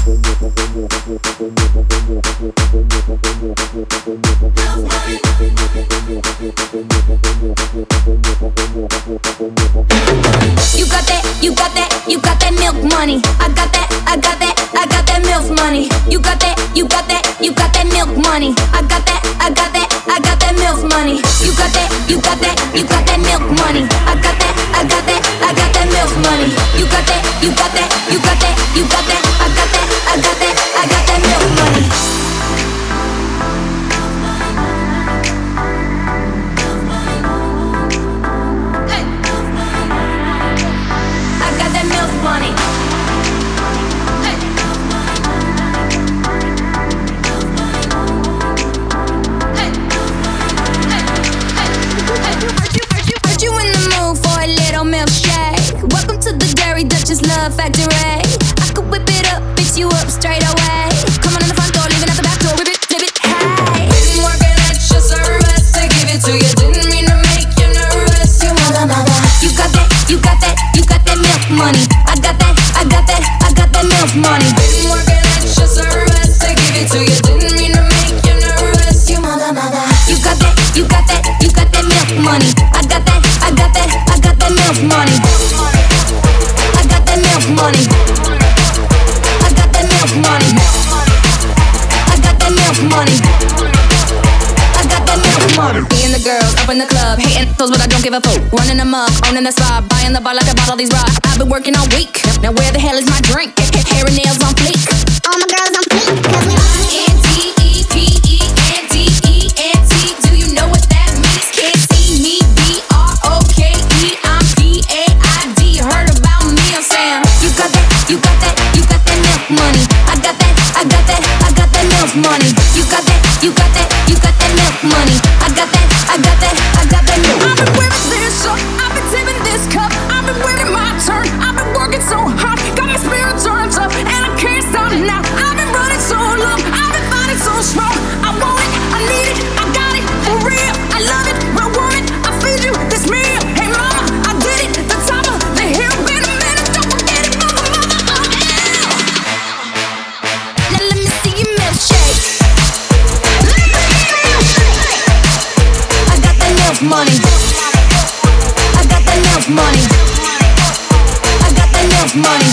that milk money. I got that milk money. You got that milk money. I got that milk money. You got that milk money. I got that milk money. You got that I got that milk money. Duchess Love Factory. I could whip it up, fix you up straight away. Come on in the front door, leave it at the back door, rip it, flip it, hey. Didn't work at your service to give it to you. Didn't mean to make you nervous. You mother. You got that milk money. I got that milk money. Didn't work at your service to give it to you. Didn't mean to make you nervous. You mother. You got that milk money. I got that milk money. Money. I got that milk money. I got that milk money. I got that milk money. Me and the girls up in the club, hating those, but I don't give a fuck. Running amok, owning the spot, buying the bar like I bought all these rocks. I've been working all week. Now where the hell is my drink? Hair and nails on fleek. All my girls on fleek, 'cause we INDEPENDENT. Do you know what that means? Can't see me. BROKE. I'm PAID. Heard about me? I'm saying. You got that milk money. I got that milk money. You got that milk money. I got that milk. I've been wearing this shirt, I've been tipping this cup, I've been waiting my turn, I've been working so hard, got my spirit turned up, and I can't stop now. I've been running so long, I've been fighting so strong. I want it, I need it, I got it, for real. I love it, I want it, I feed you this meal. Hey mama, I did it, the top of the hill. Been a minute, don't forget it, mama. Now let me see your milkshake. I got that milk money. I got that milk money. I got that milk money.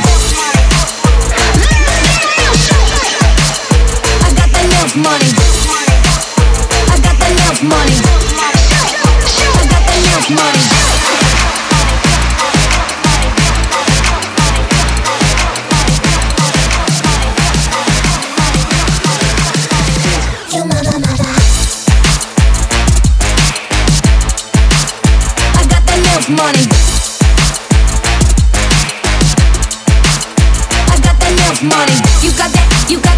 I got that milk money. I got that milk money. I got that milk money. Money. I got that milk money. You got